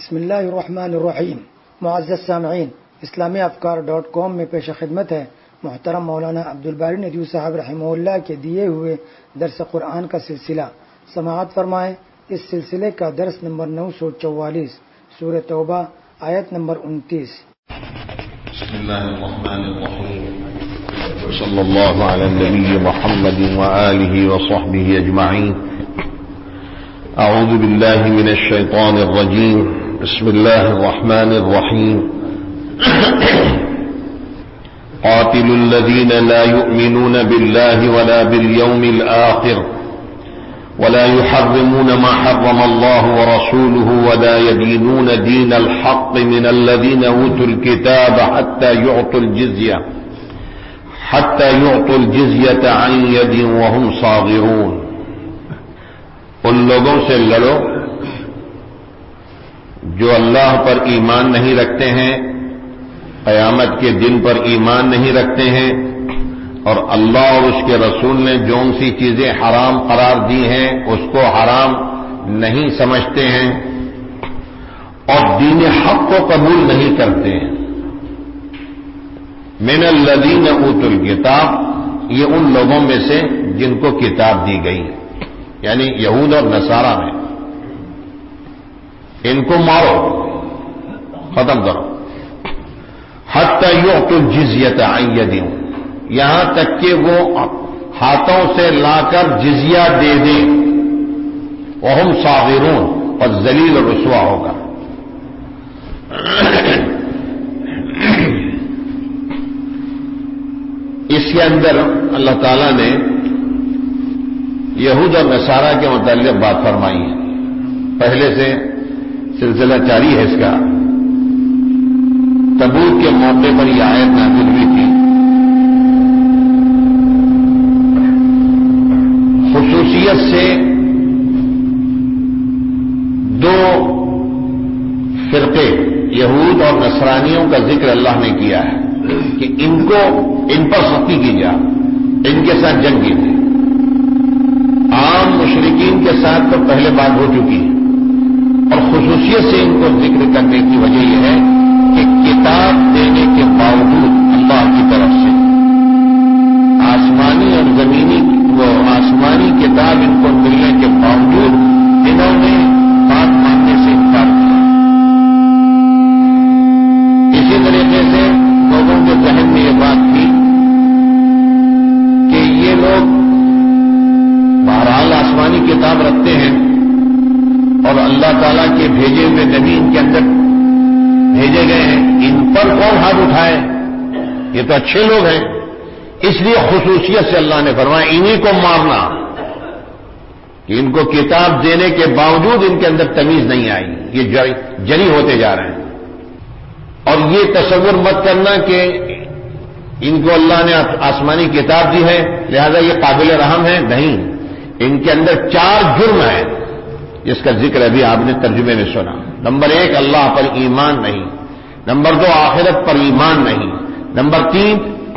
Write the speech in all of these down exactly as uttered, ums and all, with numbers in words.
بسم اللہ الرحمن الرحیم۔ معزز سامعین، اسلامی افکار ڈاٹ کام میں پیش خدمت ہے محترم مولانا عبدالباری ندوی صاحب رحمہ اللہ کے دیے ہوئے درس قرآن کا سلسلہ۔ سماعت فرمائیں۔ اس سلسلے کا درس نمبر نو سو چوالیس، سورہ توبہ، آیت نمبر انتیس۔ بسم اللہ الرحمن الرحیم، صلی اللہ علی النبی محمد وآلہ وصحبہ اجمعین۔ اعوذ باللہ من الشیطان الرجیم، بسم اللہ الرحمن الرحیم۔ قاتلوا الذین لا یؤمنون باللہ ولا بالیوم الآخر ولا يحرمون ما حرم الله ورسوله ولا يدينون دين الحق من الذين أوتوا الكتاب حتى يعطوا الجزية حتى يعطوا الجزية عن يد وهم صاغرون۔ ان لوگوں سے لڑو جو اللہ پر ایمان نہیں رکھتے ہیں، قیامت کے دن پر ایمان نہیں رکھتے ہیں، اور اللہ اور اس کے رسول نے جون سی چیزیں حرام قرار دی ہیں اس کو حرام نہیں سمجھتے ہیں، اور دین حق کو قبول نہیں کرتے ہیں۔ من الذین اوتوا الکتاب، یہ ان لوگوں میں سے جن کو کتاب دی گئی، یعنی یہود اور نصارہ میں۔ ان کو مارو، ختم کرو۔ حتی یعطوا الجزیۃ عن ید، یہاں تک کہ وہ ہاتھوں سے لا کر جزیہ دے دیں، وہم صاغرون، اور ذلیل و رسوا ہوگا۔ اس کے اندر اللہ تعالیٰ نے یہود اور نصارہ کے متعلق بات فرمائی ہے۔ پہلے سے سلسلہ جاری ہے اس کا۔ تبوک کے موقع پر یہ آیت نازل ہوئی تھی۔ خصوصیت سے دو فرقے یہود اور نصرانیوں کا ذکر اللہ نے کیا ہے کہ ان کو ان پر سختی کی جائے، ان کے ساتھ جنگ کی جائے۔ عام مشرکین کے ساتھ تو پہلے بات ہو چکی ہے، اور خصوصیت سے ان کو ذکر کرنے کی وجہ یہ ہے کہ کتاب دینے کے باوجود اللہ کی طرف سے آسمانی اور زمینی وہ آسمانی کتاب ان کو ملنے کے باوجود انہوں نے بات ماننے سے انکار کیا۔ اسی طریقے سے لوگوں کے ذہن میں یہ بات تھی کہ یہ لوگ بہرحال آسمانی کتاب رکھتے ہیں اور اللہ تعالیٰ کے بھیجے ہوئے نبی ان کے اندر بھیجے گئے ہیں، ان پر کون ہاتھ اٹھائے، یہ تو اچھے لوگ ہیں۔ اس لیے خصوصیت سے اللہ نے فرمایا انہی کو مارنا، کہ ان کو کتاب دینے کے باوجود ان کے اندر تمیز نہیں آئی، یہ جری ہوتے جا رہے ہیں۔ اور یہ تصور مت کرنا کہ ان کو اللہ نے آسمانی کتاب دی ہے لہذا یہ قابل رحم ہے، نہیں، ان کے اندر چار جرم ہیں جس کا ذکر ابھی آپ نے ترجمے میں سنا۔ نمبر ایک، اللہ پر ایمان نہیں۔ نمبر دو، آخرت پر ایمان نہیں۔ نمبر تین،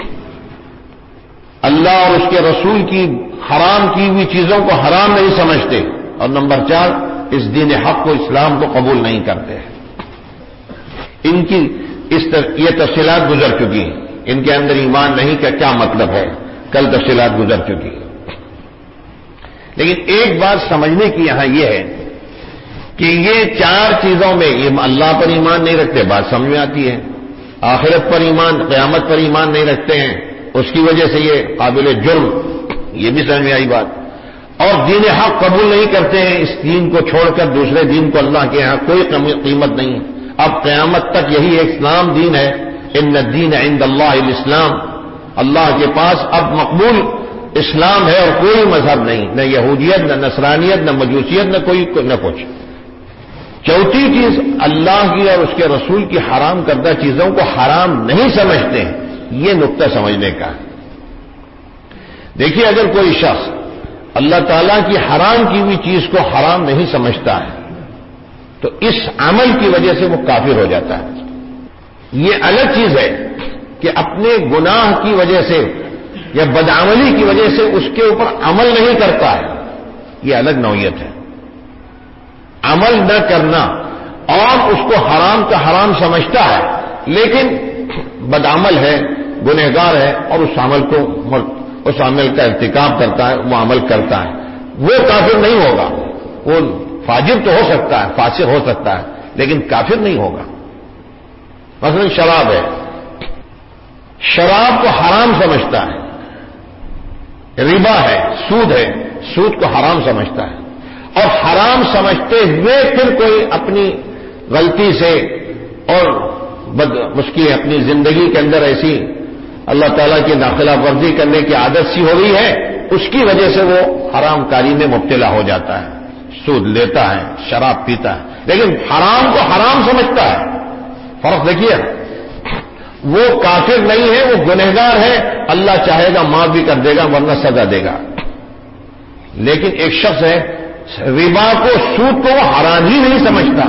اللہ اور اس کے رسول کی حرام کی ہوئی چیزوں کو حرام نہیں سمجھتے۔ اور نمبر چار، اس دین حق کو، اسلام کو قبول نہیں کرتے۔ ان کی اس یہ تفصیلات گزر چکی ہیں۔ ان کے اندر ایمان نہیں کا کیا مطلب ہے، کل تفصیلات گزر چکی ہیں۔ لیکن ایک بات سمجھنے کی یہاں یہ ہے کہ یہ چار چیزوں میں یہ اللہ پر ایمان نہیں رکھتے، بات سمجھ میں آتی ہے۔ آخرت پر ایمان، قیامت پر ایمان نہیں رکھتے ہیں، اس کی وجہ سے یہ قابل جرم، یہ بھی سمجھ میں آئی بات۔ اور دین حق قبول نہیں کرتے ہیں، اس دین کو چھوڑ کر دوسرے دین کو اللہ کے یہاں کوئی قیمت نہیں ہے۔ اب قیامت تک یہی ایک اسلام دین ہے، ان الدین عند اللہ الاسلام، اللہ کے پاس اب مقبول اسلام ہے اور کوئی مذہب نہیں، نہ یہودیت، نہ نصرانیت، نہ مجوسیت، نہ کوئی نہ کچھ۔ چوتھی چیز، اللہ کی اور اس کے رسول کی حرام کردہ چیزوں کو حرام نہیں سمجھتے ہیں، یہ نقطہ سمجھنے کا ہے۔ دیکھیے، اگر کوئی شخص اللہ تعالیٰ کی حرام کی ہوئی چیز کو حرام نہیں سمجھتا ہے تو اس عمل کی وجہ سے وہ کافر ہو جاتا ہے۔ یہ الگ چیز ہے کہ اپنے گناہ کی وجہ سے یا بدعملی کی وجہ سے اس کے اوپر عمل نہیں کرتا ہے، یہ الگ نوعیت ہے۔ عمل نہ کرنا اور اس کو حرام کا حرام سمجھتا ہے لیکن بدعمل ہے، گنہگار ہے، اور اس عمل کو اس عمل کا ارتکاب کرتا ہے، وہ عمل کرتا ہے، وہ کافر نہیں ہوگا. وہ فاجر تو ہو سکتا ہے، فاسق ہو سکتا ہے، لیکن کافر نہیں ہوگا. مثلا شراب ہے، شراب کو حرام سمجھتا ہے. ربا ہے، سود ہے، سود کو حرام سمجھتا ہے، اور حرام سمجھتے ہوئے پھر کوئی اپنی غلطی سے اور بد اس کی اپنی زندگی کے اندر ایسی اللہ تعالیٰ کی ناخلاف ورزی کرنے کی عادت سی ہو گئی ہے، اس کی وجہ سے وہ حرام کاری میں مبتلا ہو جاتا ہے، سود لیتا ہے، شراب پیتا ہے، لیکن حرام کو حرام سمجھتا ہے. فرق دیکھیے، وہ کافر نہیں ہے، وہ گنہگار ہے، اللہ چاہے گا معاف بھی کر دے گا ورنہ سزا دے گا. لیکن ایک شخص ہے ربا کو، سود کو وہ حرام ہی نہیں سمجھتا،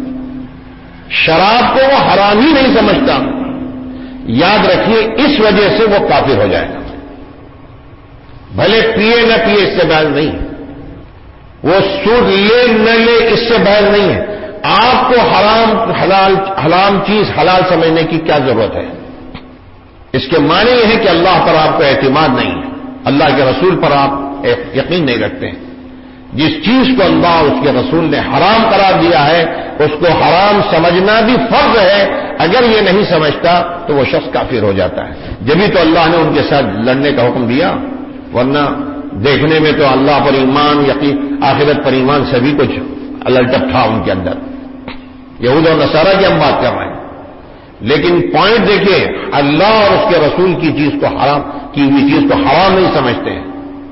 شراب کو وہ حرام ہی نہیں سمجھتا. یاد رکھیے اس وجہ سے وہ کافر ہو جائے گا. بھلے پیے نہ پیے اس سے بحث نہیں، وہ سود لے نہ لے اس سے بحث نہیں ہے. آپ کو حرام حلال حرام چیز حلال سمجھنے کی کیا ضرورت ہے؟ اس کے معنی یہ ہے کہ اللہ پر آپ کو اعتماد نہیں ہے، اللہ کے رسول پر آپ یقین نہیں رکھتے ہیں. جس چیز کو اللہ اور اس کے رسول نے حرام قرار دیا ہے اس کو حرام سمجھنا بھی فرض ہے. اگر یہ نہیں سمجھتا تو وہ شخص کافر ہو جاتا ہے. جبھی تو اللہ نے ان کے ساتھ لڑنے کا حکم دیا، ورنہ دیکھنے میں تو اللہ پر ایمان، یقین آخرت پر ایمان سبھی کچھ الٹپ تھا ان کے اندر. یہود اور نصارہ کی ہم بات کر رہے ہیں، لیکن پوائنٹ دیکھیے، اللہ اور اس کے رسول کی چیز کو حرام کی ہوئی چیز کو حرام نہیں سمجھتے ہیں.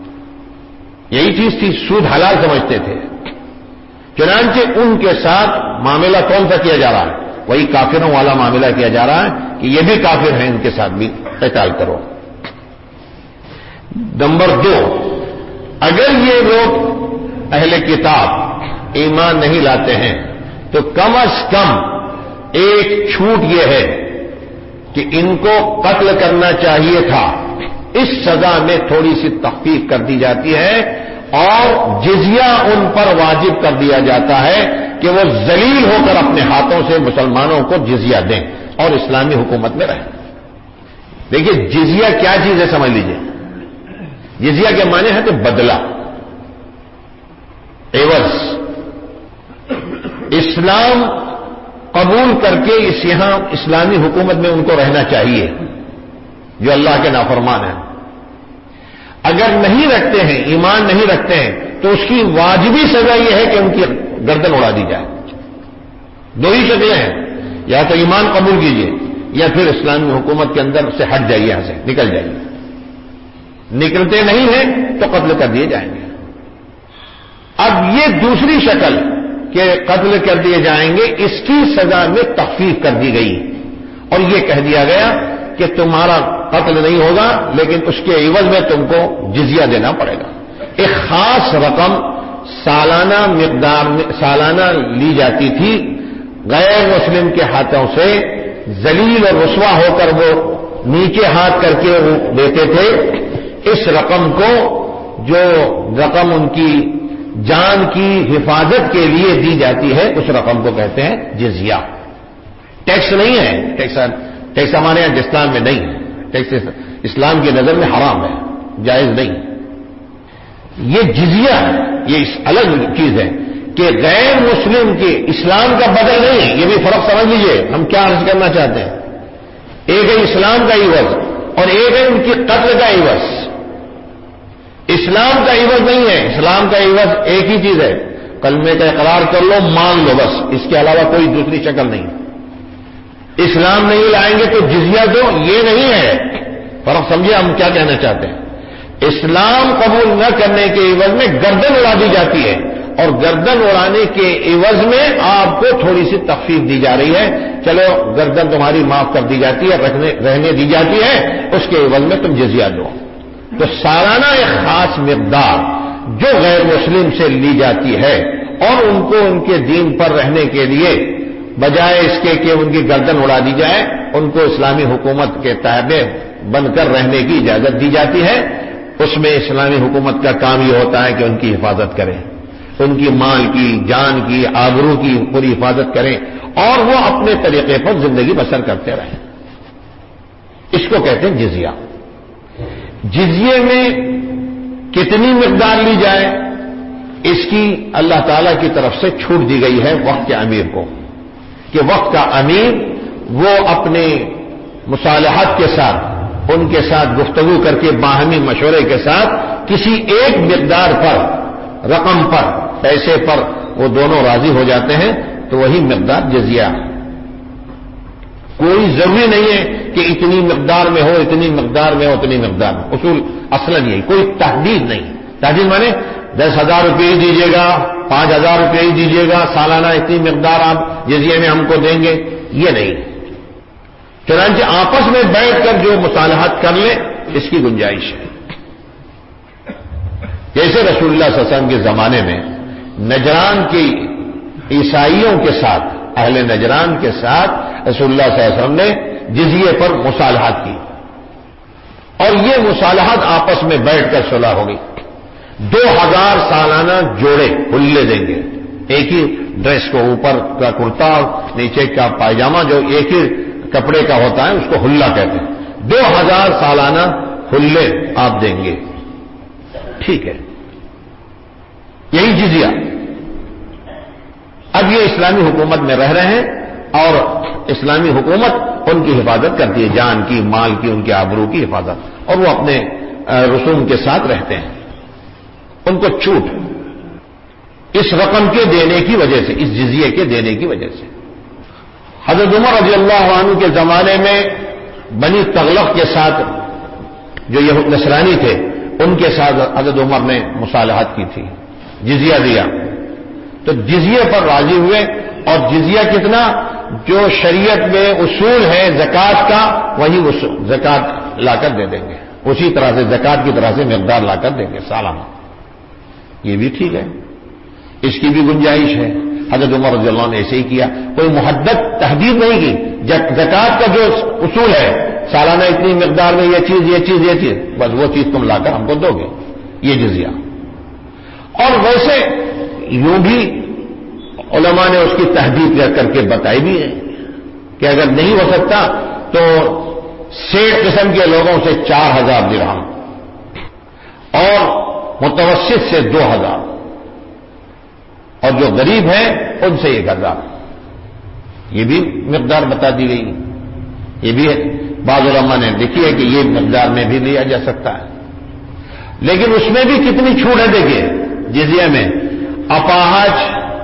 یہی چیز تھی، سود حلال سمجھتے تھے. چنانچہ ان کے ساتھ معاملہ کون سا کیا جا رہا ہے؟ وہی کافروں والا معاملہ کیا جا رہا ہے کہ یہ بھی کافر ہیں، ان کے ساتھ بھی قتال کرو. نمبر دو، اگر یہ لوگ اہل کتاب ایمان نہیں لاتے ہیں تو کم از کم ایک چھوٹ یہ ہے کہ ان کو قتل کرنا چاہیے تھا. اس سزا میں تھوڑی سی تخفیف کر دی جاتی ہے اور جزیہ ان پر واجب کر دیا جاتا ہے کہ وہ ذلیل ہو کر اپنے ہاتھوں سے مسلمانوں کو جزیہ دیں اور اسلامی حکومت میں رہیں. دیکھیے جزیہ کیا چیز ہے سمجھ لیجئے. جزیہ کے معنی ہے کہ بدلہ، عوض. اسلام قبول کر کے اس یہاں اسلامی حکومت میں ان کو رہنا چاہیے جو اللہ کے نافرمان ہیں. اگر نہیں رکھتے ہیں، ایمان نہیں رکھتے ہیں، تو اس کی واجبی سزا یہ ہے کہ ان کی گردن اڑا دی جائے. دو ہی شکلیں ہیں، یا تو ایمان قبول کیجئے یا پھر اسلامی حکومت کے اندر سے ہٹ جائیے، یہاں سے نکل جائیے. نکلتے نہیں ہیں تو قتل کر دیے جائیں گے. اب یہ دوسری شکل کہ قتل کر دیے جائیں گے، اس کی سزا میں تخفیف کر دی گئی اور یہ کہہ دیا گیا کہ تمہارا قتل نہیں ہوگا لیکن اس کے عوض میں تم کو جزیہ دینا پڑے گا. ایک خاص رقم سالانہ مقدار میں سالانہ لی جاتی تھی، غیر مسلم کے ہاتھوں سے ذلیل اور رسوا ہو کر وہ نیچے ہاتھ کر کے وہ دیتے تھے. اس رقم کو، جو رقم ان کی جان کی حفاظت کے لیے دی جاتی ہے، اس رقم کو کہتے ہیں جزیہ. ٹیکس نہیں ہے، ٹیکس ٹیکس ہمارے یہاں اسلام میں نہیں ہے. ٹیکس اسلام کی نظر میں حرام ہے، جائز نہیں. یہ جزیہ یہ الگ چیز ہے کہ غیر مسلم کے اسلام کا بدل نہیں ہے. یہ بھی فرق سمجھ لیجئے ہم کیا عرض کرنا چاہتے ہیں. ایک ہے اسلام کا عوض اور ایک ہے ان کی قتل کا عوض. اسلام کا عوض نہیں ہے. اسلام کا عوض ایک ہی چیز ہے، کلمے کا اقرار کر لو، مان لو، بس. اس کے علاوہ کوئی دوسری شکل نہیں. اسلام نہیں لائیں گے تو جزیہ دو، یہ نہیں ہے. فرق سمجھے ہم کیا کہنا چاہتے ہیں. اسلام قبول نہ کرنے کے عوض میں گردن اڑا دی جاتی ہے اور گردن اڑانے کے عوض میں آپ کو تھوڑی سی تخفیف دی جا رہی ہے. چلو گردن تمہاری معاف کر دی جاتی ہے، رکھنے رہنے دی جاتی ہے، اس کے عوض میں تم جزیہ دو. تو سالانہ ایک خاص مقدار جو غیر مسلم سے لی جاتی ہے اور ان کو ان کے دین پر رہنے کے لیے بجائے اس کے کہ ان کی گردن اڑا دی جائے، ان کو اسلامی حکومت کے تابع بن کر رہنے کی اجازت دی جاتی ہے. اس میں اسلامی حکومت کا کام یہ ہوتا ہے کہ ان کی حفاظت کرے، ان کی مال کی، جان کی، آبرو کی پوری حفاظت کریں اور وہ اپنے طریقے پر زندگی بسر کرتے رہیں. اس کو کہتے ہیں جزیہ. جزیے میں کتنی مقدار لی جائے اس کی اللہ تعالی کی طرف سے چھوٹ دی گئی ہے وقت کے امیر کو، کہ وقت کا امیر وہ اپنے مصالحت کے ساتھ، ان کے ساتھ گفتگو کر کے باہمی مشورے کے ساتھ کسی ایک مقدار پر، رقم پر، پیسے پر وہ دونوں راضی ہو جاتے ہیں تو وہی مقدار جزیہ. کوئی ضروری نہیں ہے کہ اتنی مقدار میں ہو، اتنی مقدار میں ہو، اتنی مقدار میں. اصول اصلاً یہی، کوئی تحدید نہیں. تحدید مانے دس ہزار روپے ہی دیجیے گا، پانچ ہزار روپے ہی دیجیے گا، سالانہ اتنی مقدار آپ جزیے میں ہم کو دیں گے، یہ نہیں. چنانچہ آپس میں بیٹھ کر جو مصالحت کر لیں اس کی گنجائش ہے. جیسے رسول اللہ صلی اللہ علیہ وسلم کے زمانے میں نجران کی عیسائیوں کے ساتھ، اہل نجران کے ساتھ رسول اللہ صلی اللہ علیہ وسلم نے جزیے پر مصالحت کی اور یہ مصالحت آپس میں بیٹھ کر صلح ہو گئی. دو ہزار سالانہ جوڑے ہلے دیں گے، ایک ہی ڈریس کو، اوپر کا کرتا اور نیچے کا پائجامہ جو ایک ہی کپڑے کا ہوتا ہے اس کو ہلا کہتے ہیں. دو ہزار سالانہ ہلے آپ دیں گے، ٹھیک ہے، یہی جزیہ. اب یہ اسلامی حکومت میں رہ رہے ہیں اور اسلامی حکومت ان کی حفاظت کرتی ہے، جان کی، مال کی، ان کے آبرو کی حفاظت، اور وہ اپنے رسوم کے ساتھ رہتے ہیں. ان کو چھوٹ اس رقم کے دینے کی وجہ سے، اس جزیے کے دینے کی وجہ سے. حضرت عمر رضی اللہ عنہ کے زمانے میں بنی تغلق کے ساتھ جو یہ نصرانی تھے ان کے ساتھ حضرت عمر نے مصالحت کی تھی، جزیہ دیا. تو جزیے پر راضی ہوئے اور جزیہ کتنا؟ جو شریعت میں اصول ہے زکوٰۃ کا وہی زکوٰۃ لا کر دے دیں گے، اسی طرح سے زکوٰۃ کی طرح سے مقدار لا کر دیں گے سالانہ. یہ بھی ٹھیک ہے، اس کی بھی گنجائش ہے. حضرت عمر رضی اللہ نے ایسے ہی کیا، کوئی محدد تحدید نہیں کی. زکوٰۃ کا جو اصول ہے سالانہ اتنی مقدار میں یہ چیز، یہ چیز، یہ چیز، بس وہ چیز تم لا کر ہم کو دو گے، یہ جزیہ. اور ویسے یوں بھی علماء نے اس کی تحدید کر کے بتائی بھی ہے کہ اگر نہیں ہو سکتا تو سیٹ قسم کے لوگوں سے چار ہزار درہم اور متوسط سے دو ہزار اور جو غریب ہیں ان سے ایک ہزار. یہ بھی مقدار بتا دی گئی. یہ بھی بعض علماء نے لکھی ہے کہ یہ مقدار میں بھی لیا جا سکتا ہے. لیکن اس میں بھی کتنی چھوٹ ہے دیکھیے. جزیے میں اپاہج،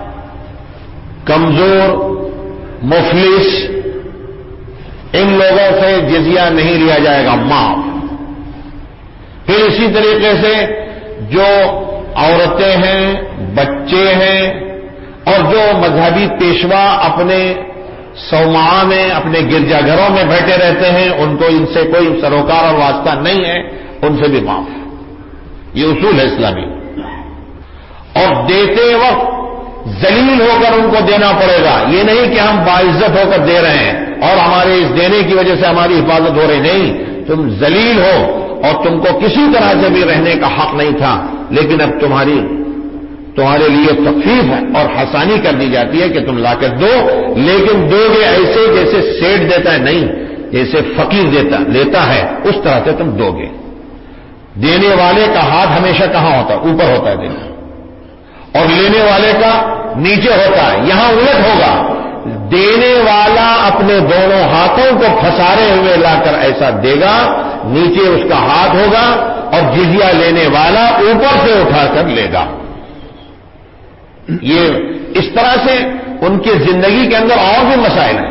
کمزور، مفلس، ان لوگوں سے جزیہ نہیں لیا جائے گا، معاف. پھر اسی طریقے سے جو عورتیں ہیں، بچے ہیں اور جو مذہبی پیشوا اپنے صومعہ میں، اپنے گرجا گھروں میں بیٹھے رہتے ہیں، ان کو ان سے کوئی سروکار اور واسطہ نہیں ہے، ان سے بھی معاف. یہ اصول ہے اسلامی. اور دیتے وقت ذلیل ہو کر ان کو دینا پڑے گا. یہ نہیں کہ ہم باعزت ہو کر دے رہے ہیں اور ہمارے اس دینے کی وجہ سے ہماری حفاظت ہو رہی. نہیں، تم ذلیل ہو اور تم کو کسی طرح سے بھی رہنے کا حق نہیں تھا، لیکن اب تمہاری تمہارے لیے تخفیف ہے اور حسانی کر دی جاتی ہے کہ تم لا کر دو. لیکن دو گے ایسے جیسے سیٹ دیتا ہے، نہیں، جیسے فقیر دیتا لیتا ہے اس طرح سے تم دو گے. دینے والے کا ہاتھ ہمیشہ کہاں ہوتا ہے؟ اوپر ہوتا ہے دینا، اور لینے والے کا نیچے ہوتا ہے. یہاں الٹ ہوگا، دینے والا اپنے دونوں ہاتھوں کو پھنسارے ہوئے لا کر ایسا دے گا، نیچے اس کا ہاتھ ہوگا، اور جزیہ لینے والا اوپر سے اٹھا کر لے گا. یہ اس طرح سے ان کی زندگی کے اندر اور بھی مسائل ہیں.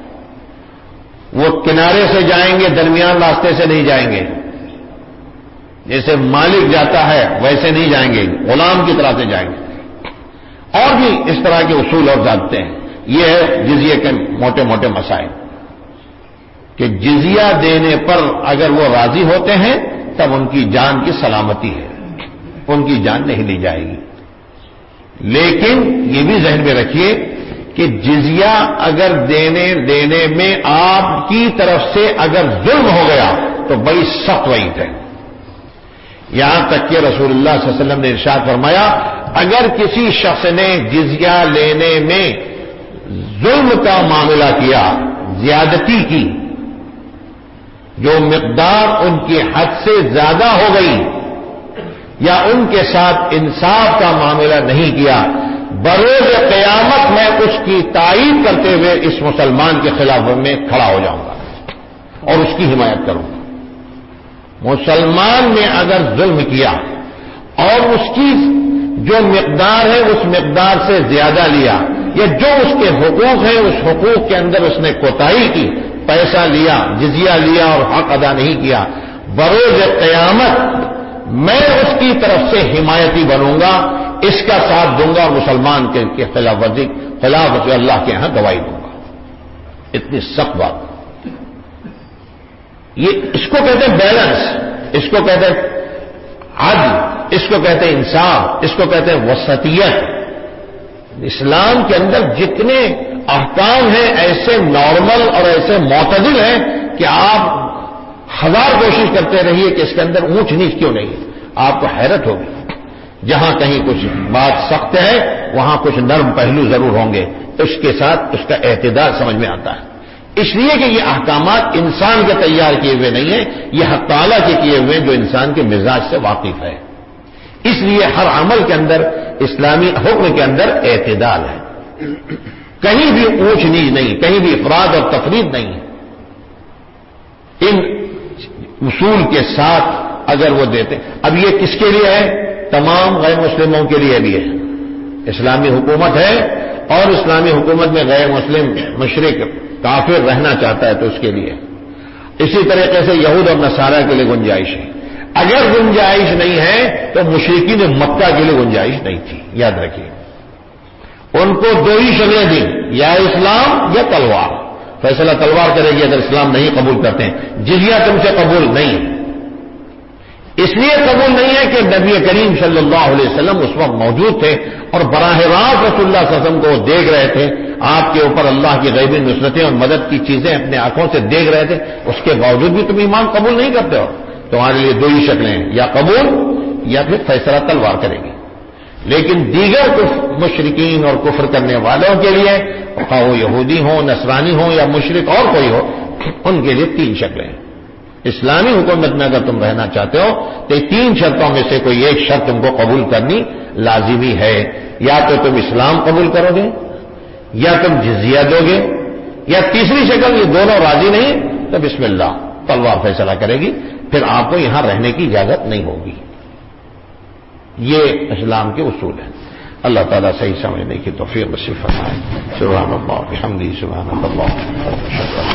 وہ کنارے سے جائیں گے، درمیان راستے سے نہیں جائیں گے. جیسے مالک جاتا ہے ویسے نہیں جائیں گے، غلام کی طرح سے جائیں گے. اور بھی اس طرح کے اصول اور ضابطے ہیں. یہ ہے جزیے کے موٹے موٹے مسائل کہ جزیہ دینے پر اگر وہ راضی ہوتے ہیں تب ان کی جان کی سلامتی ہے، ان کی جان نہیں لی جائے گی. لیکن یہ بھی ذہن میں رکھیے کہ جزیہ اگر دینے دینے میں آپ کی طرف سے اگر ظلم ہو گیا تو بڑی سخت وعید ہے. یہاں تک کہ رسول اللہ صلی اللہ علیہ وسلم نے ارشاد فرمایا، اگر کسی شخص نے جزیہ لینے میں ظلم کا معاملہ کیا، زیادتی کی، جو مقدار ان کی حد سے زیادہ ہو گئی، یا ان کے ساتھ انصاف کا معاملہ نہیں کیا، بروز قیامت میں اس کی تائید کرتے ہوئے اس مسلمان کے خلاف میں کھڑا ہو جاؤں گا اور اس کی حمایت کروں گا۔ مسلمان نے اگر ظلم کیا اور اس کی جو مقدار ہے اس مقدار سے زیادہ لیا، یا جو اس کے حقوق ہیں اس حقوق کے اندر اس نے کوتاہی کی، پیسہ لیا، جزیہ لیا اور حق ادا نہیں کیا، بروز قیامت میں اس کی طرف سے حمایتی بنوں گا، اس کا ساتھ دوں گا اور مسلمان کے خلاف ورزی خلاف ورزی اللہ کے ہاں گواہی دوں گا۔ اتنی سخت بات، یہ اس کو کہتے ہیں بیلنس، اس کو کہتے ہیں عدل، اس کو کہتے ہیں انصاف، اس کو کہتے ہیں وسطیت۔ اسلام کے اندر جتنے احکام ہیں ایسے نارمل اور ایسے معتدل ہیں کہ آپ ہزار کوشش کرتے رہیے کہ اس کے اندر اونچ نیچ کیوں نہیں، آپ کو حیرت ہوگی۔ جہاں کہیں کچھ بات سخت ہے وہاں کچھ نرم پہلو ضرور ہوں گے، اس کے ساتھ اس کا اعتدال سمجھ میں آتا ہے۔ اس لیے کہ یہ احکامات انسان کے تیار کیے ہوئے نہیں ہیں، یہ حق تعالیٰ کے کیے ہوئے جو انسان کے مزاج سے واقف ہے۔ اس لیے ہر عمل کے اندر اسلامی حکم کے اندر اعتدال ہے، کہیں بھی اونچ نیچ نہیں، کہیں بھی افراد اور تفرید نہیں ہے۔ ان اصول کے ساتھ اگر وہ دیتے، اب یہ کس کے لیے ہے؟ تمام غیر مسلموں کے لیے بھی ہے۔ اسلامی حکومت ہے اور اسلامی حکومت میں غیر مسلم مشرک کافر رہنا چاہتا ہے تو اس کے لیے، اسی طریقے سے یہود اور نصارہ کے لیے گنجائش ہے۔ اگر گنجائش نہیں ہے تو مشرکین مکہ کے لیے گنجائش نہیں تھی، یاد رکھیے۔ ان کو دو ہی شکلیں دیں، یا اسلام یا تلوار۔ فیصلہ تلوار کرے گی اگر اسلام نہیں قبول کرتے ہیں۔ جزیہ تم سے قبول نہیں ہے، اس لیے قبول نہیں ہے کہ نبی کریم صلی اللہ علیہ وسلم اس وقت موجود تھے اور براہ راست رسول اللہ صلی اللہ علیہ وسلم کو وہ دیکھ رہے تھے، آپ کے اوپر اللہ کی غیبی نصرتیں اور مدد کی چیزیں اپنے آنکھوں سے دیکھ رہے تھے، اس کے باوجود بھی تم ایمان قبول نہیں کرتے ہو۔ تمہارے لیے دو ہی شکلیں ہیں، یا قبول یا پھر فیصلہ تلوار کرے گی۔ لیکن دیگر مشرکین اور کفر کرنے والوں کے لیے، خواہ وہ یہودی ہوں، نصرانی ہوں یا مشرک اور کوئی ہو، ان کے لیے تین شکلیں ہیں۔ اسلامی حکومت میں اگر تم رہنا چاہتے ہو تو تین شرطوں میں سے کوئی ایک شرط تم کو قبول کرنی لازمی ہے، یا تو تم اسلام قبول کرو گے، یا تم جزیہ دو گے، یا تیسری شکل یہ دونوں راضی نہیں تو بسم اللہ تلوار فیصلہ کرے گی، پھر آپ کو یہاں رہنے کی اجازت نہیں ہوگی۔ یہ اسلام کے اصول ہیں۔ اللہ تعالیٰ صحیح سمجھنے کی توفیق نصیب فرمائے۔ سبحان اللہ بحمدہ، سبحان اللہ۔